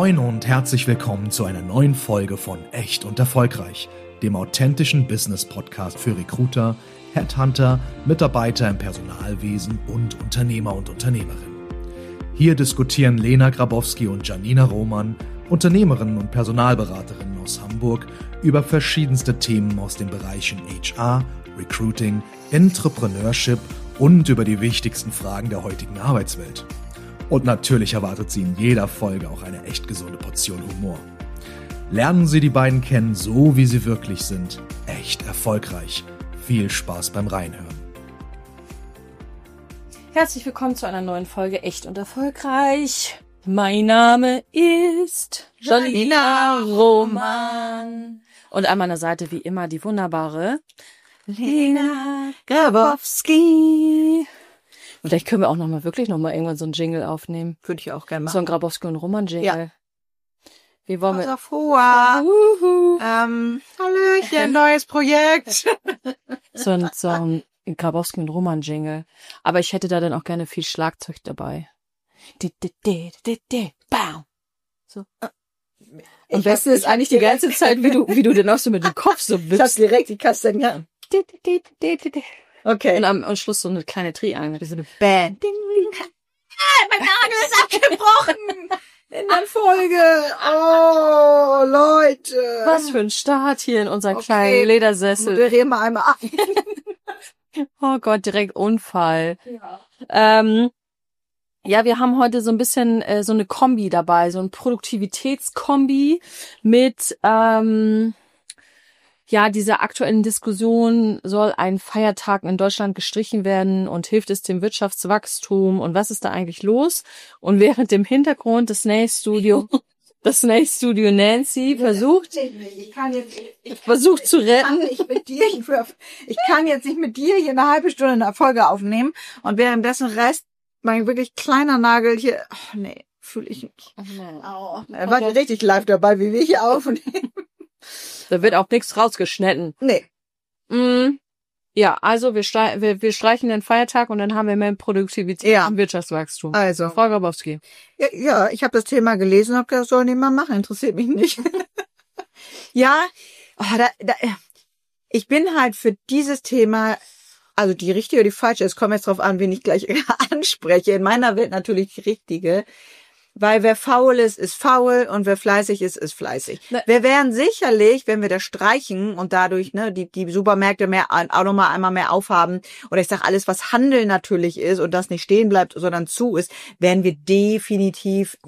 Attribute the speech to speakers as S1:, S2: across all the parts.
S1: Moin und herzlich willkommen zu einer neuen Folge von Echt und Erfolgreich, dem authentischen Business-Podcast für Recruiter, Headhunter, Mitarbeiter im Personalwesen und Unternehmer und Unternehmerinnen. Hier diskutieren Lena Grabowski und Janina Roman, Unternehmerinnen und Personalberaterinnen aus Hamburg, über verschiedenste Themen aus den Bereichen HR, Recruiting, Entrepreneurship und über die wichtigsten Fragen der heutigen Arbeitswelt. Und natürlich erwartet Sie in jeder Folge auch eine echt gesunde Portion Humor. Lernen Sie die beiden kennen, so wie sie wirklich sind. Echt erfolgreich. Viel Spaß beim Reinhören.
S2: Herzlich willkommen zu einer neuen Folge Echt und Erfolgreich. Mein Name ist Janina Roman. Und an meiner Seite wie immer die wunderbare Lena Grabowski. Und vielleicht können wir auch wirklich noch mal irgendwann so einen Jingle aufnehmen.
S3: Würde ich auch gerne machen.
S2: So ein Grabowski und Roman Jingle.
S3: Ja.
S2: Wie wollen wir?
S3: Hallöchen, neues Projekt.
S2: So ein Grabowski und Roman Jingle. Aber ich hätte da dann auch gerne viel Schlagzeug dabei. Bam. So. Und Beste ist eigentlich die ganze Zeit, wie du denn auch so mit dem Kopf so wippst.
S3: Ich hab direkt die Kastagnen. Okay.
S2: Und am Schluss so eine kleine Triangel.
S3: So eine Band. Ding, ding. Mein Nagel ist abgebrochen. In der Folge. Oh, Leute.
S2: Was für ein Start hier in unseren kleinen Ledersessel.
S3: Moderieren wir einmal ab.
S2: Oh Gott, direkt Unfall. Ja. Ja, wir haben heute so ein bisschen so eine Kombi dabei, so ein Produktivitätskombi mit dieser aktuellen Diskussion, soll ein Feiertag in Deutschland gestrichen werden und hilft es dem Wirtschaftswachstum und was ist da eigentlich los? Und während im Hintergrund das Snail Studio Nancy versucht zu retten.
S3: Ich kann jetzt nicht mit dir hier eine halbe Stunde eine Folge aufnehmen und währenddessen reißt mein wirklich kleiner Nagel hier. Oh, nee, fühle ich nicht. Oh, er war richtig live dabei, wie wir hier aufnehmen.
S2: Da wird auch nichts rausgeschnitten.
S3: Nee.
S2: Ja, also wir streichen den Feiertag und dann haben wir mehr Produktivität und Wirtschaftswachstum.
S3: Also.
S2: Frau Grabowski.
S3: Ja, ich habe das Thema gelesen und habe gedacht, soll nicht mal machen, interessiert mich nicht. Ja, ich bin halt für dieses Thema, also die richtige oder die falsche, es kommt jetzt drauf an, wen ich gleich anspreche. In meiner Welt natürlich die richtige. Weil wer faul ist faul und wer fleißig ist fleißig. Wir wären sicherlich, wenn wir das streichen und dadurch die Supermärkte auch nochmal einmal mehr aufhaben oder ich sag alles, was Handel natürlich ist und das nicht stehen bleibt, sondern zu ist, werden wir definitiv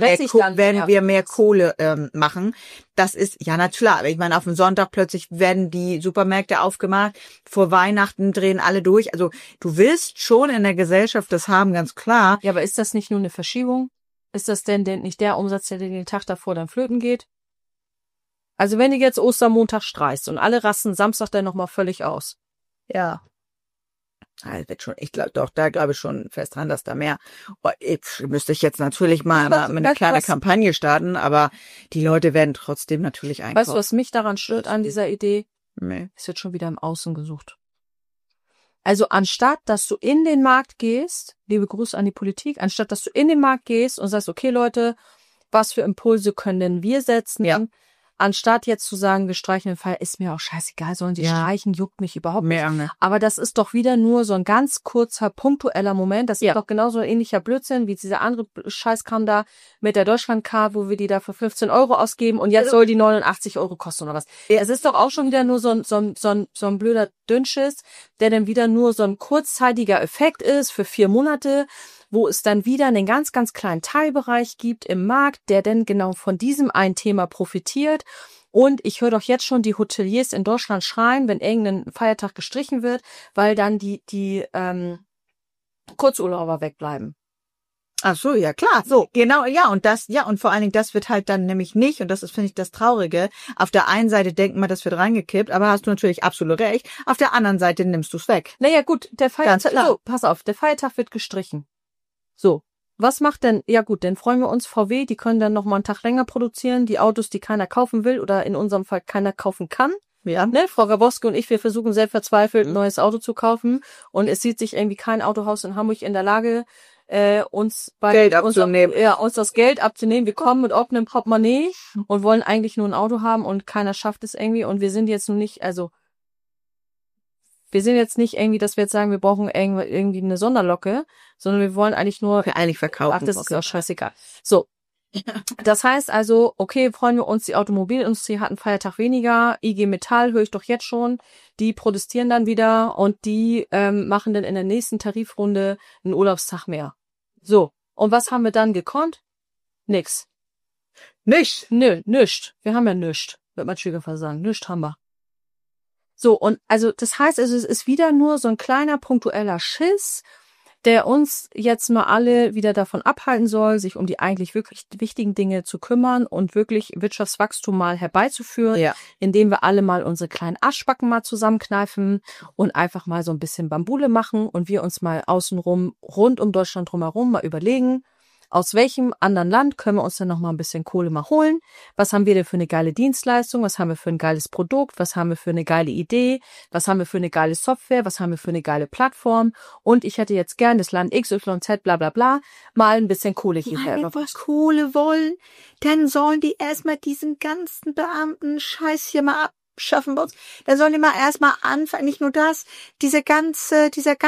S3: mehr Kohle machen. Das ist ja na klar. Aber ich meine, auf dem Sonntag plötzlich werden die Supermärkte aufgemacht. Vor Weihnachten drehen alle durch. Also du willst schon in der Gesellschaft das haben, ganz klar.
S2: Ja, aber ist das nicht nur eine Verschiebung? Ist das denn nicht der Umsatz, der den Tag davor dann flöten geht? Also wenn du jetzt Ostermontag streichst und alle rasten Samstag dann nochmal völlig aus.
S3: Ja. Das wird schon, da glaube ich schon fest dran, dass da mehr. Müsste ich jetzt natürlich mal mit einer kleinen Kampagne starten, aber die Leute werden trotzdem natürlich einkaufen.
S2: Weißt du, was mich daran stört an dieser Idee?
S3: Nee.
S2: Es wird schon wieder im Außen gesucht. Also anstatt, dass du in den Markt gehst, liebe Grüße an die Politik, anstatt, dass du in den Markt gehst und sagst, okay Leute, was für Impulse können denn wir setzen? Ja. Anstatt jetzt zu sagen, wir streichen den Fall, ist mir auch scheißegal, sollen die streichen, juckt mich überhaupt nicht. Aber das ist doch wieder nur so ein ganz kurzer, punktueller Moment. Das ist doch genauso ein ähnlicher Blödsinn wie dieser andere Scheißkram da mit der Deutschlandcard, wo wir die da für 15 € ausgeben und jetzt soll die 89 € kosten oder was. Es ist doch auch schon wieder nur so ein blöder Dünnschiss, der dann wieder nur so ein kurzzeitiger Effekt ist für 4 Monate, wo es dann wieder einen ganz, ganz kleinen Teilbereich gibt im Markt, der dann genau von diesem einen Thema profitiert. Und ich höre doch jetzt schon die Hoteliers in Deutschland schreien, wenn irgendein Feiertag gestrichen wird, weil dann die Kurzurlauber wegbleiben.
S3: Ach so, ja klar. So, genau, und vor allen Dingen, das wird halt dann nämlich nicht, und das ist, finde ich, das Traurige. Auf der einen Seite denken wir, das wird reingekippt, aber hast du natürlich absolut recht. Auf der anderen Seite nimmst du es weg.
S2: Naja, gut, der Feiertag, pass auf, der Feiertag wird gestrichen. So, was macht denn, ja gut, dann freuen wir uns, VW, die können dann noch mal einen Tag länger produzieren, die Autos, die keiner kaufen will oder in unserem Fall keiner kaufen kann. Ja. Ne, Frau Grabowski und ich, wir versuchen sehr verzweifelt, ein neues Auto zu kaufen und es sieht sich irgendwie kein Autohaus in Hamburg in der Lage, uns
S3: Geld abzunehmen.
S2: uns das Geld abzunehmen. Wir kommen mit offenem Portemonnaie und wollen eigentlich nur ein Auto haben und keiner schafft es irgendwie. Und wir sind jetzt nun nicht, wir sind jetzt nicht irgendwie, dass wir jetzt sagen, wir brauchen irgendwie eine Sonderlocke, sondern wir wollen eigentlich nur...
S3: Wir eigentlich verkaufen.
S2: Ach, das ist auch scheißegal. So. Das heißt also, okay, freuen wir uns, die Automobilindustrie hat einen Feiertag weniger, IG Metall höre ich doch jetzt schon, die protestieren dann wieder und die machen dann in der nächsten Tarifrunde einen Urlaubstag mehr. So, und was haben wir dann gekonnt? Nix.
S3: Nicht?
S2: Nö, nischt. Wir haben ja nischt, wird mein Schwiegervater sagen. Nischt haben wir. So, und also das heißt, also es ist wieder nur so ein kleiner punktueller Schiss, der uns jetzt mal alle wieder davon abhalten soll, sich um die eigentlich wirklich wichtigen Dinge zu kümmern und wirklich Wirtschaftswachstum mal herbeizuführen, indem wir alle mal unsere kleinen Aschbacken mal zusammenkneifen und einfach mal so ein bisschen Bambule machen und wir uns mal außenrum, rund um Deutschland drumherum mal überlegen, aus welchem anderen Land können wir uns denn noch mal ein bisschen Kohle mal holen? Was haben wir denn für eine geile Dienstleistung? Was haben wir für ein geiles Produkt? Was haben wir für eine geile Idee? Was haben wir für eine geile Software? Was haben wir für eine geile Plattform? Und ich hätte jetzt gern das Land XYZ, bla bla bla, mal ein bisschen Kohle hierher.
S3: Wenn wir was Kohle wollen, dann sollen die erstmal diesen ganzen Beamten-Scheiß hier mal abschaffen bei uns. Dann sollen die mal erstmal anfangen, nicht nur das, dieser ganze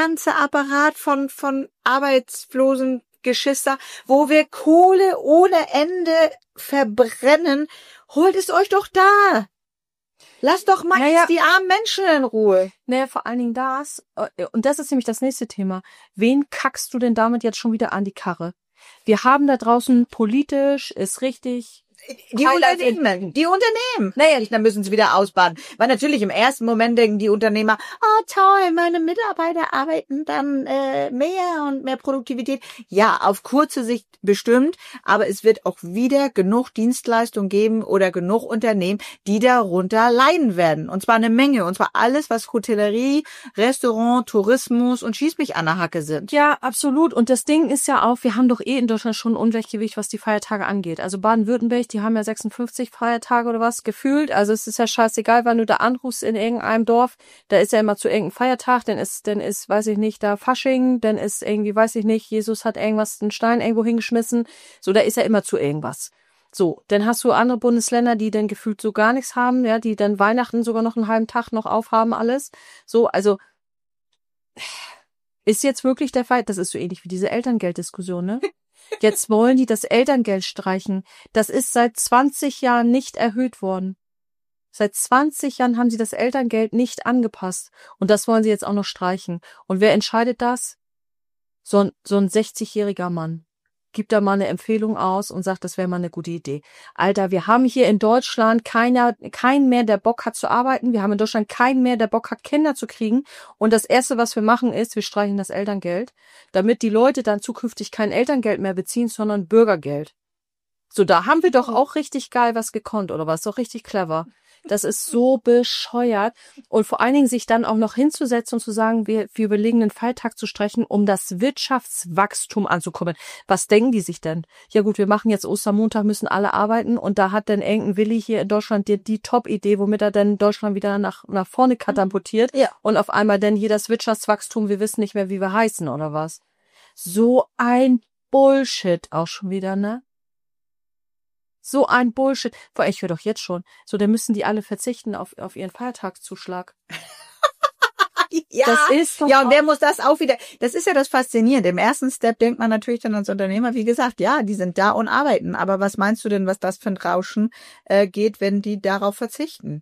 S3: Apparat von arbeitslosen Geschister, wo wir Kohle ohne Ende verbrennen, holt es euch doch da. Lasst doch mal jetzt die armen Menschen in Ruhe.
S2: Naja, vor allen Dingen das, und das ist nämlich das nächste Thema. Wen kackst du denn damit jetzt schon wieder an die Karre? Wir haben da draußen politisch, ist richtig...
S3: Die Unternehmen. Naja, dann müssen sie wieder ausbaden. Weil natürlich im ersten Moment denken die Unternehmer, oh toll, meine Mitarbeiter arbeiten dann mehr und mehr Produktivität. Ja, auf kurze Sicht bestimmt, aber es wird auch wieder genug Dienstleistungen geben oder genug Unternehmen, die darunter leiden werden. Und zwar eine Menge. Und zwar alles, was Hotellerie, Restaurant, Tourismus und Schieß mich an der Hacke sind.
S2: Ja, absolut. Und das Ding ist ja auch, wir haben doch in Deutschland schon ein Ungleichgewicht, was die Feiertage angeht. Also Baden-Württemberg, die haben ja 56 Feiertage oder was gefühlt. Also es ist ja scheißegal, wann du da anrufst in irgendeinem Dorf. Da ist ja immer zu irgendeinem Feiertag. Dann ist, weiß ich nicht, da Fasching. Dann ist irgendwie, weiß ich nicht, Jesus hat irgendwas, einen Stein irgendwo hingeschmissen. So, da ist ja immer zu irgendwas. So, dann hast du andere Bundesländer, die dann gefühlt so gar nichts haben, ja, die dann Weihnachten sogar noch einen halben Tag noch aufhaben, alles. So, also ist jetzt wirklich der Fall, das ist so ähnlich wie diese Elterngelddiskussion, ne? Jetzt wollen die das Elterngeld streichen. Das ist seit 20 Jahren nicht erhöht worden. Seit 20 Jahren haben sie das Elterngeld nicht angepasst. Und das wollen sie jetzt auch noch streichen. Und wer entscheidet das? So ein 60-jähriger Mann. Gibt da mal eine Empfehlung aus und sagt, das wäre mal eine gute Idee. Alter, wir haben hier in Deutschland keinen mehr, der Bock hat zu arbeiten. Wir haben in Deutschland keinen mehr, der Bock hat, Kinder zu kriegen. Und das Erste, was wir machen, ist, wir streichen das Elterngeld, damit die Leute dann zukünftig kein Elterngeld mehr beziehen, sondern Bürgergeld. So, da haben wir doch auch richtig geil was gekonnt, oder was? Doch richtig clever. Das ist so bescheuert. Und vor allen Dingen sich dann auch noch hinzusetzen und zu sagen, wir überlegen, einen Feiertag zu streichen, um das Wirtschaftswachstum anzukurbeln. Was denken die sich denn? Ja gut, wir machen jetzt Ostermontag, müssen alle arbeiten und da hat dann irgendein Willi hier in Deutschland die Top-Idee, womit er dann Deutschland wieder nach vorne katapultiert. Ja. Und auf einmal dann hier das Wirtschaftswachstum, wir wissen nicht mehr, wie wir heißen oder was. So ein Bullshit auch schon wieder, ne? So ein Bullshit. Vor ich höre doch jetzt schon. So, dann müssen die alle verzichten auf ihren Feiertagszuschlag.
S3: Ja, das ist doch und wer muss das auch wieder, das ist ja das Faszinierende. Im ersten Step denkt man natürlich dann als Unternehmer, wie gesagt, ja, die sind da und arbeiten. Aber was meinst du denn, was das für ein Rauschen geht, wenn die darauf verzichten?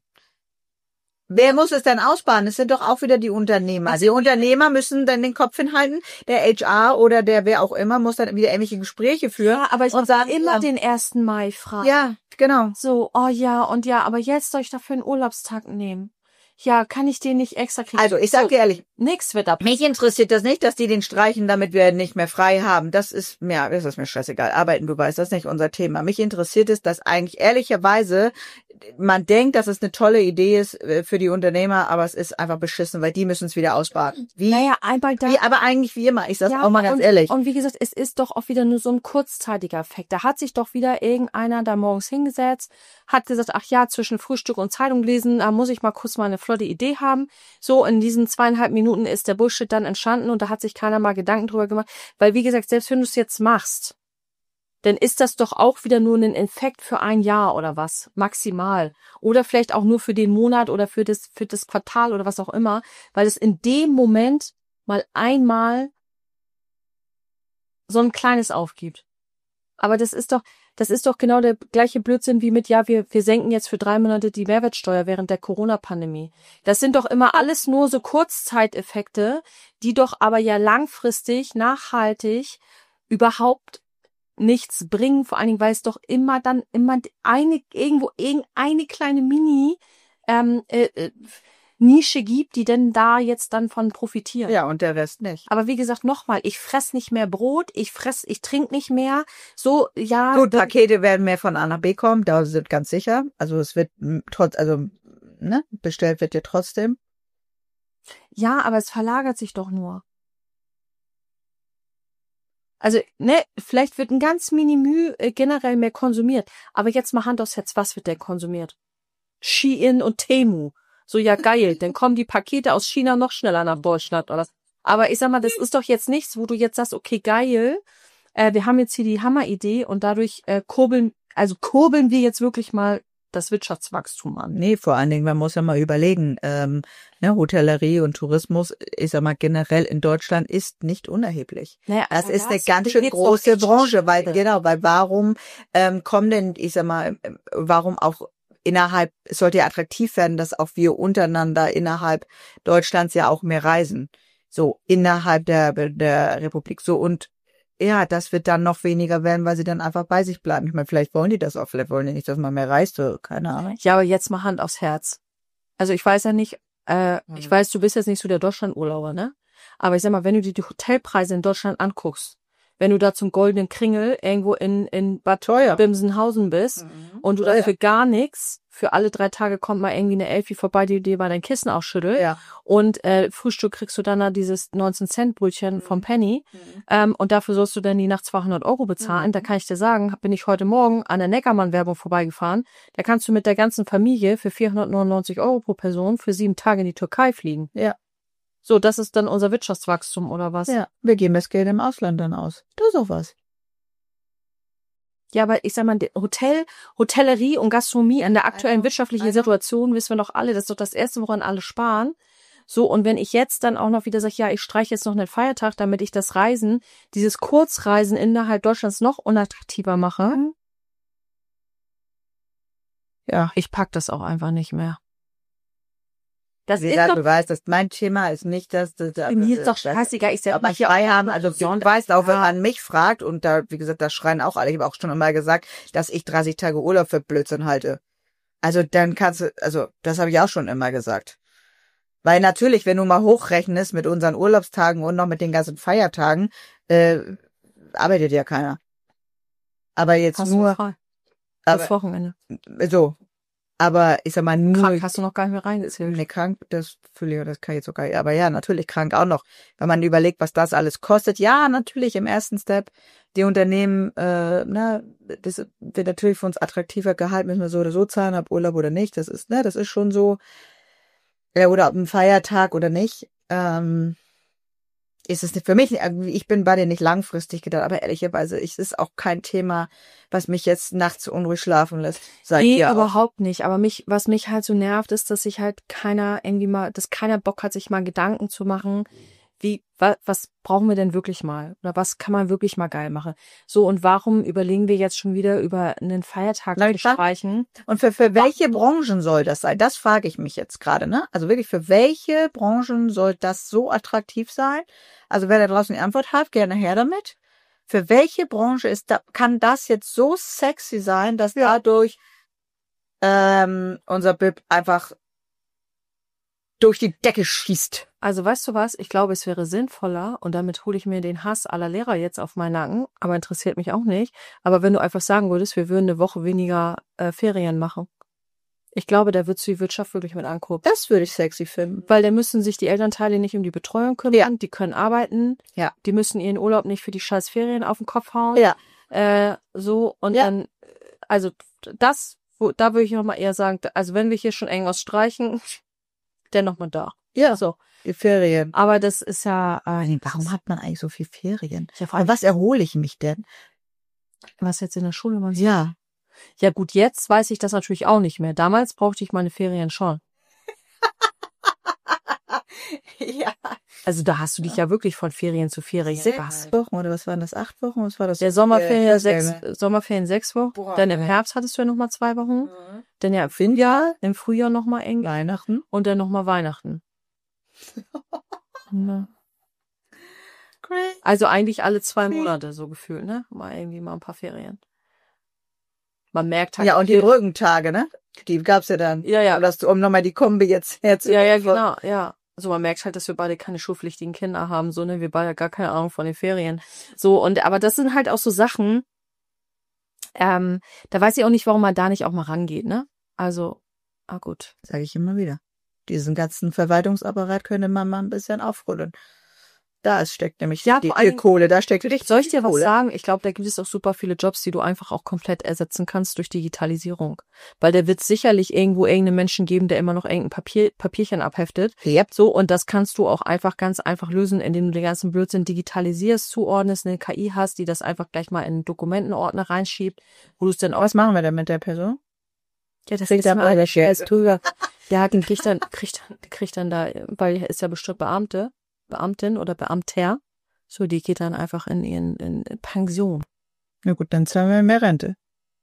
S3: Wer muss es denn ausbaden? Es sind doch auch wieder die Unternehmer. Also die Unternehmer müssen dann den Kopf hinhalten. Der HR oder der wer auch immer muss dann wieder irgendwelche Gespräche führen.
S2: Ja, aber ich muss immer den 1. Mai fragen.
S3: Ja, genau.
S2: So, oh ja, und ja, aber jetzt soll ich dafür einen Urlaubstag nehmen. Ja, kann ich den nicht extra kriegen?
S3: Also, ich sag dir ehrlich,
S2: nix wird ab.
S3: Mich interessiert das nicht, dass die den streichen, damit wir nicht mehr frei haben. Das ist mir scheißegal. Arbeiten, du weißt, das ist nicht unser Thema. Mich interessiert es, dass eigentlich ehrlicherweise man denkt, dass es eine tolle Idee ist für die Unternehmer, aber es ist einfach beschissen, weil die müssen es wieder ausbaden.
S2: Naja, einmal da.
S3: Aber eigentlich wie immer. Ich sag's auch mal ganz ehrlich.
S2: Und wie gesagt, es ist doch auch wieder nur so ein kurzzeitiger Effekt. Da hat sich doch wieder irgendeiner da morgens hingesetzt, hat gesagt, ach ja, zwischen Frühstück und Zeitung lesen, da muss ich mal kurz mal eine flotte Idee haben. So, in diesen 2,5 Minuten ist der Bullshit dann entstanden und da hat sich keiner mal Gedanken drüber gemacht. Weil, wie gesagt, selbst wenn du es jetzt machst, dann ist das doch auch wieder nur ein Effekt für ein Jahr oder was, maximal. Oder vielleicht auch nur für den Monat oder für das Quartal oder was auch immer, weil es in dem Moment mal einmal so ein kleines aufgibt. Aber das ist doch genau der gleiche Blödsinn wie mit, ja, wir senken jetzt für 3 Monate die Mehrwertsteuer während der Corona-Pandemie. Das sind doch immer alles nur so Kurzzeiteffekte, die doch aber ja langfristig, nachhaltig überhaupt nichts bringen, vor allen Dingen, weil es doch immer irgendeine kleine Nische gibt, die denn da jetzt dann von profitieren.
S3: Ja, und der Rest nicht.
S2: Aber wie gesagt, nochmal, ich fress nicht mehr Brot, ich trinke nicht mehr. So, ja.
S3: Gut, Pakete werden mehr von A nach B kommen, da sind ganz sicher. Also es wird bestellt wird ja trotzdem.
S2: Ja, aber es verlagert sich doch nur. Also, vielleicht wird ein ganz Minimü generell mehr konsumiert. Aber jetzt mal Hand aufs Herz, was wird denn konsumiert? Shein und Temu. So, ja geil, dann kommen die Pakete aus China noch schneller nach Deutschland oder. Aber ich sag mal, das ist doch jetzt nichts, wo du jetzt sagst, okay, geil, wir haben jetzt hier die Hammeridee und dadurch kurbeln wir jetzt wirklich mal das Wirtschaftswachstum an.
S3: Nee, vor allen Dingen, man muss ja mal überlegen, Hotellerie und Tourismus, ich sag mal, generell in Deutschland ist nicht unerheblich.
S2: Naja,
S3: das ist eine ganz schön große Branche, weil warum kommen denn, ich sag mal, warum auch es sollte ja attraktiv werden, dass auch wir untereinander innerhalb Deutschlands ja auch mehr reisen. So, innerhalb der Republik. So, und ja, das wird dann noch weniger werden, weil sie dann einfach bei sich bleiben. Ich meine, vielleicht wollen die das auch, vielleicht wollen die nicht, dass man mehr reist, so, keine Ahnung.
S2: Ja, aber jetzt mal Hand aufs Herz. Also ich weiß ja nicht, ich weiß, du bist jetzt nicht so der Deutschlandurlauber, ne? Aber ich sag mal, wenn du dir die Hotelpreise in Deutschland anguckst, wenn du da zum Goldenen Kringel irgendwo in Bad Bimsenhausen bist und du dafür gar nichts, für alle 3 Tage kommt mal irgendwie eine Elfi vorbei, die dir mal dein Kissen ausschüttelt und Frühstück kriegst du dann da dieses 19-Cent-Brötchen vom Penny und dafür sollst du dann die Nacht 200 € bezahlen. Da kann ich dir sagen, bin ich heute Morgen an der Neckermann-Werbung vorbeigefahren, da kannst du mit der ganzen Familie für 499 € pro Person für 7 Tage in die Türkei fliegen.
S3: Ja.
S2: So, das ist dann unser Wirtschaftswachstum, oder was?
S3: Ja, wir geben das Geld im Ausland dann aus. Das ist auch was.
S2: Ja, aber ich sag mal, Hotellerie und Gastronomie in der aktuellen wirtschaftlichen Situation, wissen wir doch alle, das ist doch das Erste, woran alle sparen. So, und wenn ich jetzt dann auch noch wieder sage, ja, ich streiche jetzt noch einen Feiertag, damit ich das Reisen, dieses Kurzreisen innerhalb Deutschlands noch unattraktiver mache. Ja, ich pack das auch einfach nicht mehr. Das
S3: ist doch, du weißt, dass mein Thema ist nicht, dass
S2: mir ist doch scheißegal, ich
S3: aber frei haben, also du weißt auch, wenn man mich fragt und da, wie gesagt, da schreien auch alle, ich habe auch schon immer gesagt, dass ich 30 Tage Urlaub für Blödsinn halte. Also dann kannst du, also das habe ich auch schon immer gesagt. Weil natürlich, wenn du mal hochrechnest mit unseren Urlaubstagen und noch mit den ganzen Feiertagen, arbeitet ja keiner. Aber jetzt
S2: hast
S3: nur
S2: du frei. Das Wochenende.
S3: So. Aber ich sag mal nur.
S2: Krank hast du noch gar nicht mehr reingezählt.
S3: Nee, krank, das kann ich jetzt sogar. Aber ja, natürlich krank auch noch. Wenn man überlegt, was das alles kostet. Ja, natürlich im ersten Step. Die Unternehmen, das wird natürlich für uns attraktiver gehalten, müssen wir so oder so zahlen, ob Urlaub oder nicht. Das ist schon so. Ja, oder ob ein Feiertag oder nicht. Ist es nicht für mich, ich bin bei dir nicht langfristig gedacht, aber ehrlicherweise, es ist auch kein Thema, was mich jetzt nachts unruhig schlafen lässt.
S2: Nee, überhaupt nicht. Aber was mich halt so nervt, ist, dass sich halt keiner Bock hat, sich mal Gedanken zu machen, was brauchen wir denn wirklich mal? Oder was kann man wirklich mal geil machen? So, und warum überlegen wir jetzt schon wieder über einen Feiertag zu streichen?
S3: Und für welche Branchen soll das sein? Das frage ich mich jetzt gerade, ne? Also wirklich, für welche Branchen soll das so attraktiv sein? Also wer da draußen die Antwort hat, gerne her damit. Für welche Branche kann das jetzt so sexy sein, dass dadurch unser BIP einfach durch die Decke schießt?
S2: Also weißt du was, ich glaube, es wäre sinnvoller, und damit hole ich mir den Hass aller Lehrer jetzt auf meinen Nacken, aber interessiert mich auch nicht, aber wenn du einfach sagen würdest, wir würden eine Woche weniger Ferien machen. Ich glaube, da würdest du die Wirtschaft wirklich mit angucken.
S3: Das würde ich sexy finden.
S2: Weil dann müssen sich die Elternteile nicht um die Betreuung kümmern, die können arbeiten, die müssen ihren Urlaub nicht für die scheiß Ferien auf den Kopf hauen.
S3: Ja.
S2: So, und dann, also das da würde ich nochmal eher sagen, also wenn wir hier schon irgendwas streichen, dann nochmal da.
S3: Ja,
S2: So.
S3: die Ferien.
S2: Aber das ist ja,
S3: Warum hat man eigentlich so viel Ferien?
S2: Ja, vor allem,
S3: An was erhole ich mich denn?
S2: was jetzt in der Schule man sieht.
S3: Ja.
S2: Ja gut, jetzt weiß ich das natürlich auch nicht mehr. Damals brauchte ich meine Ferien schon.
S3: Ja.
S2: Also da hast du dich ja wirklich von Ferien zu Ferien
S3: 6 Wochen oder was waren das? 8 Wochen? Was war das?
S2: Der Sommerferien,
S3: Sommerferien
S2: 6 Wochen.
S3: Boah,
S2: Dann im
S3: ey.
S2: Herbst hattest du ja nochmal 2 Wochen.
S3: Mhm.
S2: Dann ja im Frühjahr nochmal eng.
S3: Weihnachten.
S2: Und dann nochmal Weihnachten. Ja.
S3: Crazy.
S2: Also eigentlich alle 2 Monate so gefühlt, ne? Mal irgendwie mal ein paar Ferien. Man merkt halt.
S3: Ja, und die Brückentage, ne? Die gab's ja dann.
S2: Ja.
S3: Um nochmal die Kombi jetzt herzunehmen.
S2: Ja, genau, ja. Also man merkt halt, dass wir beide keine schulpflichtigen Kinder haben, so, ne? Wir beide gar keine Ahnung von den Ferien. So, aber das sind halt auch so Sachen, da weiß ich auch nicht, warum man da nicht auch mal rangeht, ne? Also, gut.
S3: Sage ich immer wieder. Diesen ganzen Verwaltungsapparat könnte man mal ein bisschen aufrollen. Da steckt nämlich
S2: Ja,
S3: die
S2: vor allem-
S3: Kohle, da steckt richtig
S2: Soll ich dir was
S3: Kohle.
S2: sagen? Ich glaube, da gibt es auch super viele Jobs, die du einfach auch komplett ersetzen kannst durch Digitalisierung. Weil da wird sicherlich irgendwo irgendeinen Menschen geben, der immer noch irgendein Papierchen abheftet.
S3: Yep.
S2: So, und das kannst du auch einfach ganz einfach lösen, indem du den ganzen Blödsinn digitalisierst, zuordnest, eine KI hast, die das einfach gleich mal in einen Dokumentenordner reinschiebt, wo du es dann auch...
S3: Was machen wir denn mit der Person?
S2: Ja, das
S3: Kriegt
S2: ist
S3: er
S2: mal,
S3: bei der
S2: er ist drüber. Der kriegt dann da, weil er ist ja bestimmt Beamtin oder Beamter. So, die geht dann einfach in Pension.
S3: Na gut, dann zahlen wir mehr Rente.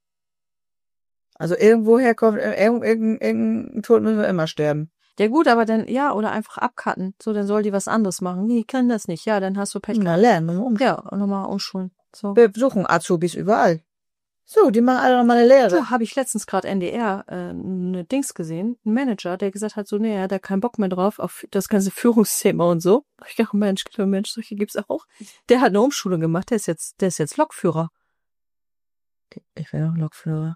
S3: Also irgendwoher kommt, irgendein Tod müssen wir immer sterben.
S2: Ja gut, aber dann, ja, oder einfach abcutten. So, dann soll die was anderes machen. Nee, ich kann das nicht. Ja, dann hast du Pech.
S3: Na, lernen.
S2: Ja, und nochmal umschulen. So.
S3: Wir suchen Azubis überall. So, die machen alle nochmal eine Lehre.
S2: So, habe ich letztens gerade NDR eine Dings gesehen, ein Manager, der gesagt hat, so, nee, er hat da keinen Bock mehr drauf, auf das ganze Führungsthema und so. Ich dachte, Mensch, solche gibt's auch. Der hat eine Umschulung gemacht, der ist jetzt Lokführer.
S3: Ich wäre auch Lokführer.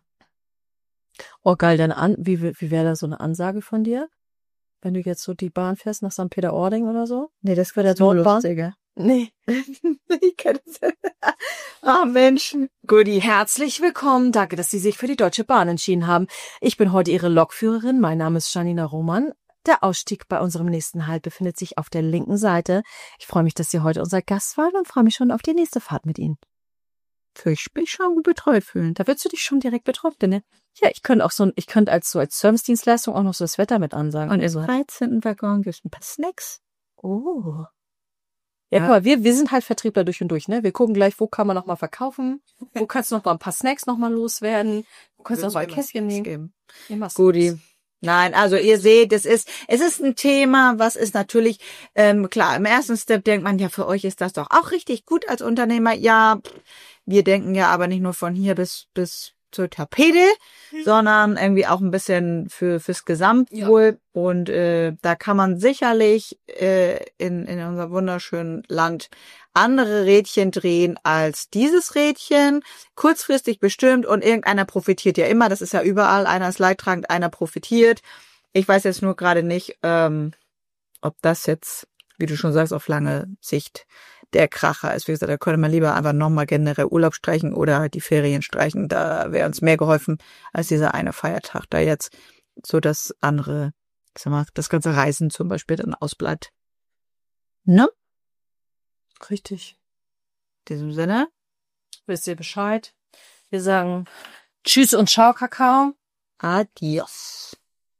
S2: Oh, geil, dann wie wäre da so eine Ansage von dir? Wenn du jetzt so die Bahn fährst nach St. Peter-Ording oder so?
S3: Nee, das wäre der
S2: Nordbahn?
S3: lustiger.
S2: Nee.
S3: Ich kenne es. Ah, Mensch. Guti.
S2: Herzlich willkommen. Danke, dass Sie sich für die Deutsche Bahn entschieden haben. Ich bin heute Ihre Lokführerin. Mein Name ist Janina Roman. Der Ausstieg bei unserem nächsten Halt befindet sich auf der linken Seite. Ich freue mich, dass Sie heute unser Gast waren und freue mich schon auf die nächste Fahrt mit Ihnen.
S3: Ich mich schon gut betreut fühlen.
S2: Da würdest du dich schon direkt betreut, ne? Ja, ich könnte als Servicedienstleistung auch noch so das Wetter mit ansagen.
S3: Und im 13. Waggon gibt es ein paar Snacks.
S2: Oh. Ja, guck mal, wir sind halt Vertriebler durch und durch, ne? Wir gucken gleich, wo kann man noch mal verkaufen, wo kannst du noch mal ein paar Snacks noch mal loswerden, wo kannst du noch mal ein Kästchen nehmen.
S3: Guti. Nein, also ihr seht, es ist ein Thema, was ist natürlich, klar, im ersten Step denkt man, ja, für euch ist das doch auch richtig gut als Unternehmer. Ja, wir denken ja aber nicht nur von hier bis zur Tapete, sondern irgendwie auch ein bisschen fürs Gesamtwohl. Ja. Und da kann man sicherlich in unserem wunderschönen Land andere Rädchen drehen als dieses Rädchen. Kurzfristig bestimmt und irgendeiner profitiert ja immer. Das ist ja überall. Einer ist leidtragend, einer profitiert. Ich weiß jetzt nur gerade nicht, ob das jetzt, wie du schon sagst, auf lange Sicht der Kracher ist. Wie gesagt, da könnte man lieber einfach nochmal generell Urlaub streichen oder die Ferien streichen. Da wäre uns mehr geholfen als dieser eine Feiertag da jetzt, so dass andere, ich sag mal, das ganze Reisen zum Beispiel dann ausbleibt. Ne?
S2: Richtig.
S3: In diesem Sinne.
S2: Wisst ihr Bescheid? Wir sagen Tschüss und Ciao, Kakao.
S3: Adios.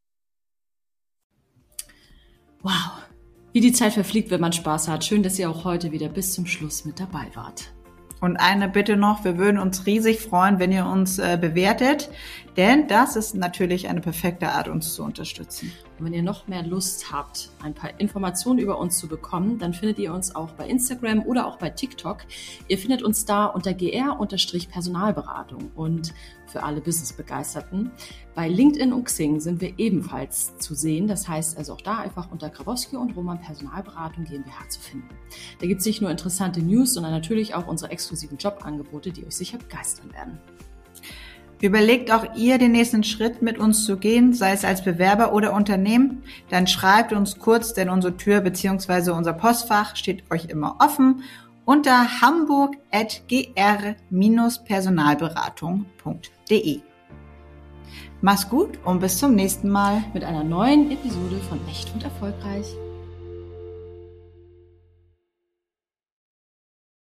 S4: Wow. Wie die Zeit verfliegt, wenn man Spaß hat. Schön, dass ihr auch heute wieder bis zum Schluss mit dabei wart.
S3: Und eine Bitte noch, wir würden uns riesig freuen, wenn ihr uns bewertet, denn das ist natürlich eine perfekte Art, uns zu unterstützen.
S4: Und wenn ihr noch mehr Lust habt, ein paar Informationen über uns zu bekommen, dann findet ihr uns auch bei Instagram oder auch bei TikTok. Ihr findet uns da unter gr-Personalberatung und für alle Business-Begeisterten. Bei LinkedIn und Xing sind wir ebenfalls zu sehen. Das heißt also auch da einfach unter Grabowski und Roman Personalberatung GmbH zu finden. Da gibt es nicht nur interessante News, sondern natürlich auch unsere exklusiven Jobangebote, die euch sicher begeistern werden.
S3: Überlegt auch ihr, den nächsten Schritt mit uns zu gehen, sei es als Bewerber oder Unternehmen, dann schreibt uns kurz, denn unsere Tür bzw. unser Postfach steht euch immer offen unter hamburg@gr-personalberatung.de. Mach's gut und bis zum nächsten Mal.
S4: Mit einer neuen Episode von Echt und Erfolgreich.